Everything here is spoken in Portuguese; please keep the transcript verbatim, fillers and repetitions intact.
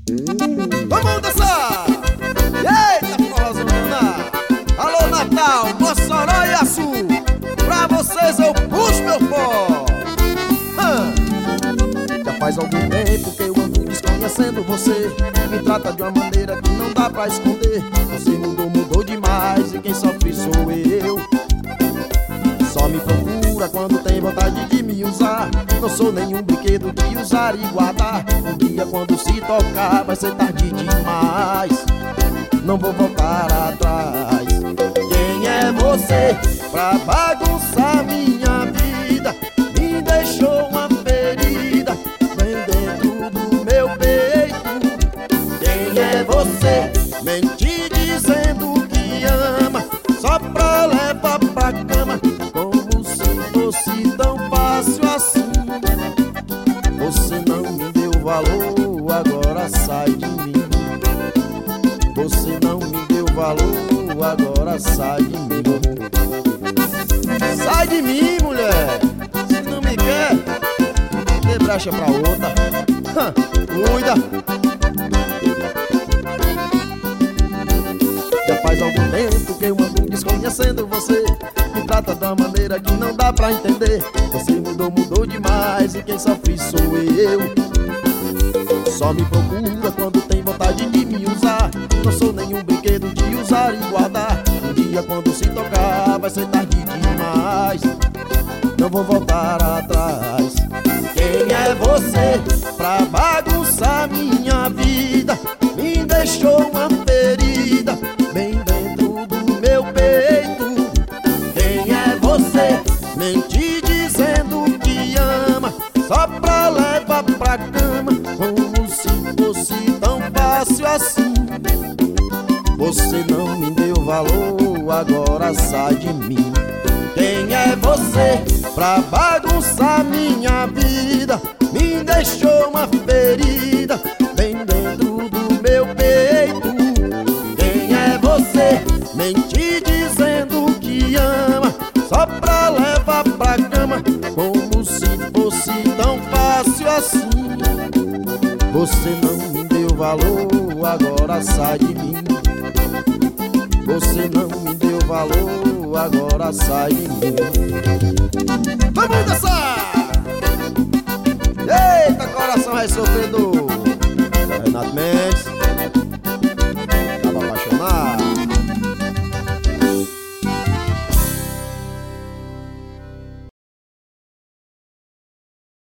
Vamos dançar! Eita, forrozona! Alô, Natal, Mossoró e Açu! Pra vocês eu puxo meu pó! Já faz algum tempo que eu ando desconhecendo você. Me trata de uma maneira que não dá pra esconder. Você mudou, mudou demais e quem sofre sou eu. Só me procura quando tem vontade de me usar. Não sou nenhum brinquedo de usar e guardar. Um dia quando se tocar vai ser tarde demais. Não vou voltar atrás. Quem é você pra bagunçar minha vida? Me deixou uma ferida bem dentro do meu peito. Quem é você? Mente dizendo que ama só pra levar pra cama, como se fosse tão fácil assim. Você não me deu valor, agora sai de mim. Você não me deu valor, agora sai de mim. Sai de mim, mulher. Se não me quer, dê brecha pra outra. Cuida. Já faz algum tempo que eu ando desconhecendo você. Me trata de uma maneira que não dá pra entender. Você mudou, mudou demais e quem sofre sou eu. Só me procura quando tem vontade de me usar. Não sou nenhum brinquedo de usar e guardar. Um dia quando se tocar vai ser tarde demais. Não vou voltar atrás. Quem é você pra bagunçar minha vida? Me deixou uma ferida bem dentro do meu peito. Quem é você? Mente dizendo que ama só pra levar pra cama, como se fosse tão fácil assim. Você não me deu valor, agora sai de mim. Quem é você pra bagunçar minha vida? Me deixou uma ferida bem dentro do meu peito. Quem é você? Mente dizendo que ama só pra levar pra cama, como se fosse tão fácil assim. Você não me deu valor, agora sai de mim. Você não me deu valor, agora sai de mim. Vamos dançar! Eita, coração vai sofredor. Renato Mendes.